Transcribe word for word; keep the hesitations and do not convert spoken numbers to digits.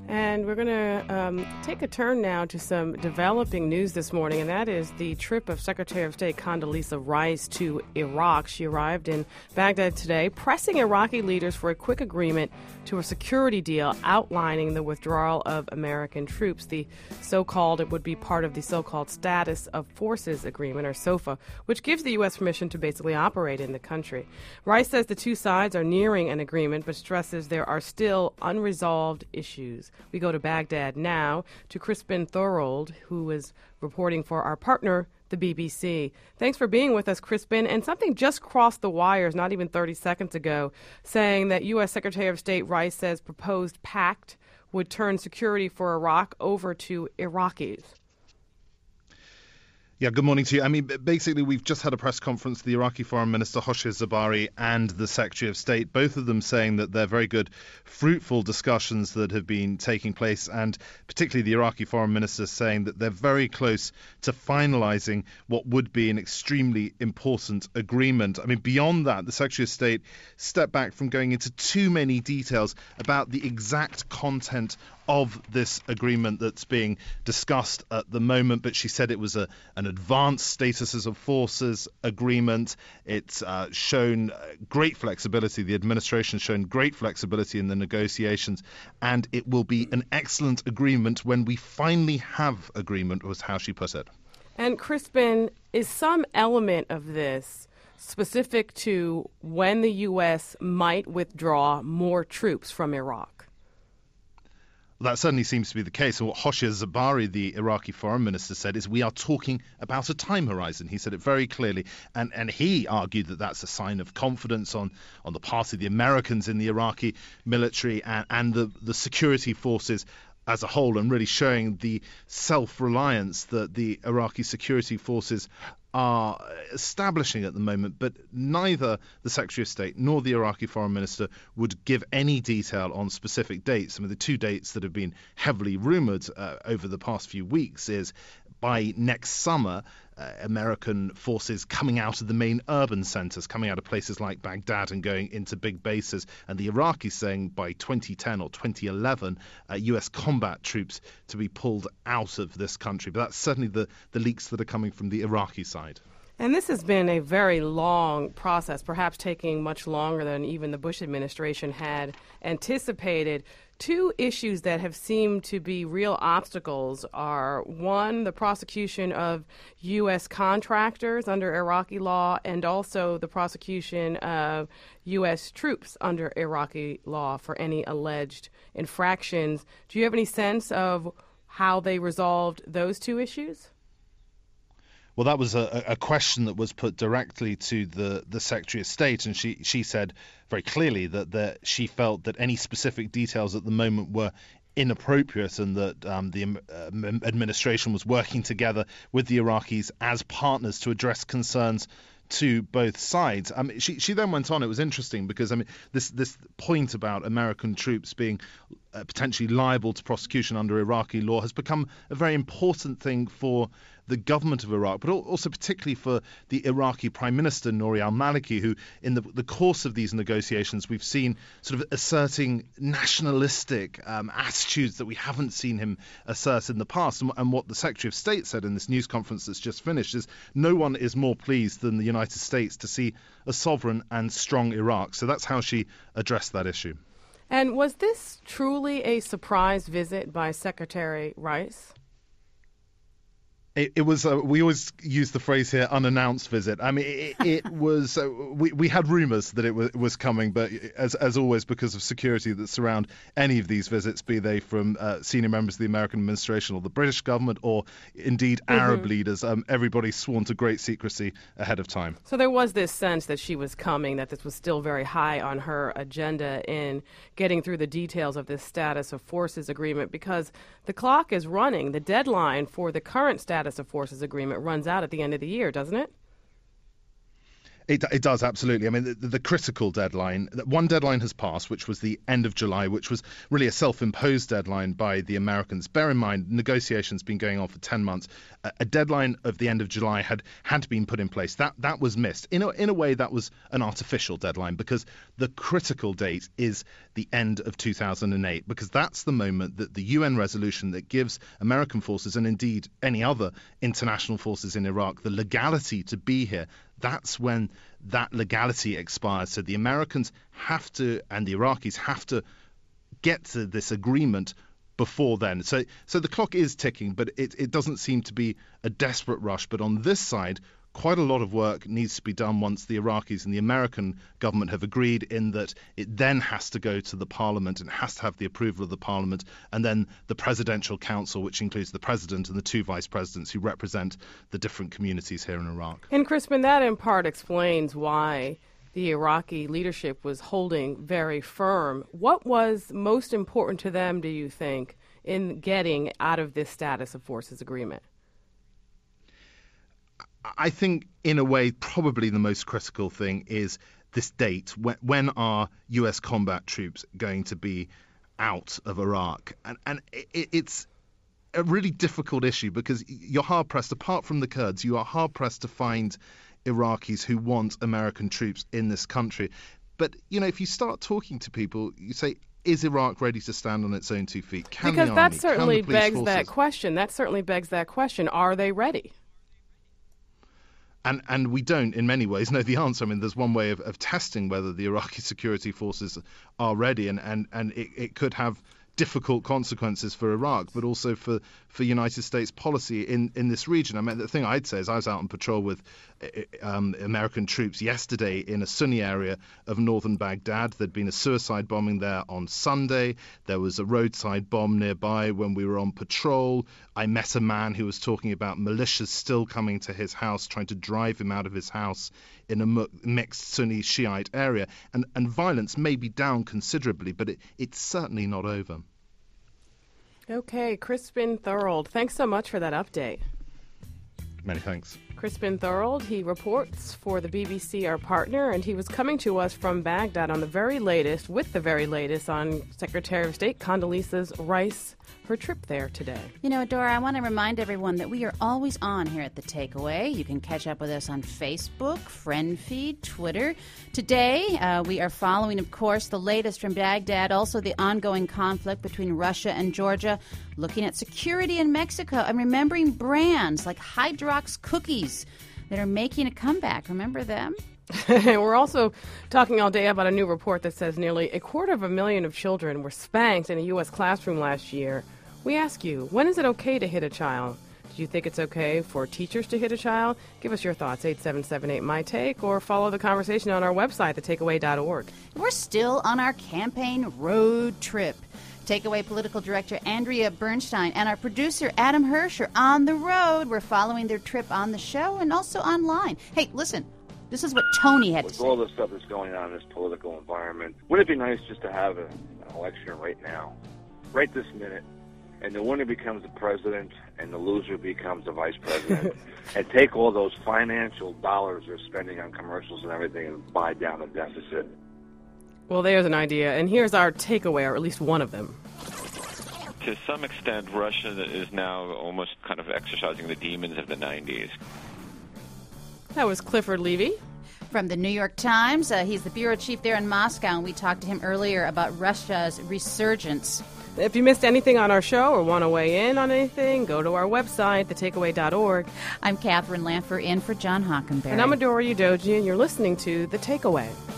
And we're going to um, take a turn now to some developing news this morning, and that is the trip of Secretary of State Condoleezza Rice to Iraq. She arrived in Baghdad today, pressing Iraqi leaders for a quick agreement to a security deal outlining the withdrawal of American troops. The so-called, it would be part of the so-called Status of Forces Agreement, or SOFA, which gives the U S permission to basically operate in the country. Rice says the two sides are nearing an agreement, but stresses there are still unresolved issues. We go to Baghdad now to Crispin Thorold, who is reporting for our partner, the B B C. Thanks for being with us, Crispin. And something just crossed the wires not even thirty seconds ago, saying that U S. Secretary of State Rice says proposed pact would turn security for Iraq over to Iraqis. Yeah, good morning to you. I mean, basically, we've just had a press conference, the Iraqi Foreign Minister Hoshyar Zebari and the Secretary of State, both of them saying that they're very good, fruitful discussions that have been taking place, and particularly the Iraqi Foreign Minister saying that they're very close to finalizing what would be an extremely important agreement. I mean, beyond that, the Secretary of State stepped back from going into too many details about the exact content of this agreement that's being discussed at the moment, but she said it was a, an advanced statuses of forces agreement. It's uh, shown great flexibility. The administration's shown great flexibility in the negotiations, and it will be an excellent agreement when we finally have agreement, was how she put it. And Crispin, is some element of this specific to when the U S might withdraw more troops from Iraq? That certainly seems to be the case. And what Hoshyar Zebari, the Iraqi foreign minister, said is we are talking about a time horizon. He said it very clearly. And and he argued that that's a sign of confidence on, on the part of the Americans in the Iraqi military and, and the, the security forces as a whole, and really showing the self-reliance that the Iraqi security forces are establishing at the moment. But neither the Secretary of State nor the Iraqi Foreign Minister would give any detail on specific dates. I mean, the two dates that have been heavily rumoured uh, over the past few weeks is by next summer, uh, American forces coming out of the main urban centres, coming out of places like Baghdad and going into big bases, and the Iraqis saying by twenty ten or twenty eleven, uh, U S combat troops to be pulled out of this country. But that's certainly the, the leaks that are coming from the Iraqi side. And this has been a very long process, perhaps taking much longer than even the Bush administration had anticipated. Two issues that have seemed to be real obstacles are, one, the prosecution of U S contractors under Iraqi law, and also the prosecution of U S troops under Iraqi law for any alleged infractions. Do you have any sense of how they resolved those two issues? Well, that was a, a question that was put directly to the, the Secretary of State, and she, she said very clearly that the, she felt that any specific details at the moment were inappropriate, and that um, the um, administration was working together with the Iraqis as partners to address concerns to both sides. Um, she, she then went on. It was interesting because I mean this this point about American troops being uh, potentially liable to prosecution under Iraqi law has become a very important thing for the government of Iraq, but also particularly for the Iraqi Prime Minister, Nouri al-Maliki, who in the, the course of these negotiations we've seen sort of asserting nationalistic um, attitudes that we haven't seen him assert in the past. And, and what the Secretary of State said in this news conference that's just finished is no one is more pleased than the United States to see a sovereign and strong Iraq. So that's how she addressed that issue. And was this truly a surprise visit by Secretary Rice? It, it was, uh, we always use the phrase here, unannounced visit. I mean, it, it was, uh, we, we had rumours that it was, was coming, but as as always, because of security that surround any of these visits, be they from uh, senior members of the American administration or the British government or indeed mm-hmm. Arab leaders, um, everybody sworn to great secrecy ahead of time. So there was this sense that she was coming, that this was still very high on her agenda in getting through the details of this Status of Forces agreement, because the clock is running. The deadline for the current Status of Forces agreement runs out at the end of the year, doesn't it? It, it does, absolutely. I mean, the, the critical deadline, one deadline has passed, which was the end of July, which was really a self-imposed deadline by the Americans. Bear in mind, negotiations been going on for ten months. A, a deadline of the end of July had had been put in place. That that was missed. In a, in a way, that was an artificial deadline, because the critical date is the end of two thousand eight, because that's the moment that the U N resolution that gives American forces, and indeed any other international forces in Iraq, the legality to be here, that's when that legality expires. So the Americans have to, and the Iraqis have to, get to this agreement before then. So so the clock is ticking, but it, it doesn't seem to be a desperate rush. But on this side, quite a lot of work needs to be done once the Iraqis and the American government have agreed, in that it then has to go to the parliament and has to have the approval of the parliament, and then the presidential council, which includes the president and the two vice presidents who represent the different communities here in Iraq. And Crispin, that in part explains why the Iraqi leadership was holding very firm. What was most important to them, do you think, in getting out of this status of forces agreement? I think, in a way, probably the most critical thing is this date. When, when are U S combat troops going to be out of Iraq? And, and it, it's a really difficult issue, because you're hard-pressed, apart from the Kurds, you are hard-pressed to find Iraqis who want American troops in this country. But, you know, if you start talking to people, you say, is Iraq ready to stand on its own two feet? Can because the that army, certainly can the police begs forces? that question. That certainly begs that question. Are they ready? And and we don't, in many ways, know the answer. I mean, there's one way of, of testing whether the Iraqi security forces are ready, and, and, and it, it could have difficult consequences for Iraq, but also for, for United States policy in, in this region. I mean, the thing I'd say is I was out on patrol with um, American troops yesterday in a Sunni area of northern Baghdad. There'd been a suicide bombing there on Sunday. There was a roadside bomb nearby when we were on patrol. I met a man who was talking about militias still coming to his house, trying to drive him out of his house in a mixed Sunni Shiite area. And, and violence may be down considerably, but it, it's certainly not over. Okay, Crispin Thorold, thanks so much for that update. Many thanks. Crispin Thorold, he reports for the B B C, our partner, and he was coming to us from Baghdad on the very latest, with the very latest, on Secretary of State Condoleezza Rice, her trip there today. You know, Adora, I want to remind everyone that we are always on here at The Takeaway. You can catch up with us on Facebook, Friend Feed, Twitter. Today, uh, we are following, of course, the latest from Baghdad, also the ongoing conflict between Russia and Georgia, looking at security in Mexico, and remembering brands like Hydrox cookies that are making a comeback. Remember them? We're also talking all day about a new report that says nearly a quarter of a million of children were spanked in a U S classroom last year. We ask you, when is it okay to hit a child? Do you think it's okay for teachers to hit a child? Give us your thoughts, eight seven seven eight, M Y take, or follow the conversation on our website, the takeaway dot org. We're still on our campaign road trip. Takeaway Political Director Andrea Bernstein and our producer Adam Hirsch are on the road. We're following their trip on the show and also online. Hey, listen, this is what Tony had With to say. With all the stuff that's going on in this political environment, wouldn't it be nice just to have a, an election right now, right this minute, and the winner becomes the president and the loser becomes the vice president, and take all those financial dollars they're spending on commercials and everything and buy down the deficit? Well, there's an idea, and here's our takeaway, or at least one of them. To some extent, Russia is now almost kind of exercising the demons of the nineties. That was Clifford Levy. From the New York Times. Uh, he's the bureau chief there in Moscow, and we talked to him earlier about Russia's resurgence. If you missed anything on our show or want to weigh in on anything, go to our website, the takeaway dot org. I'm Catherine Lanfer, in for John Hockenberry. And I'm Adora Udoji, and you're listening to The Takeaway.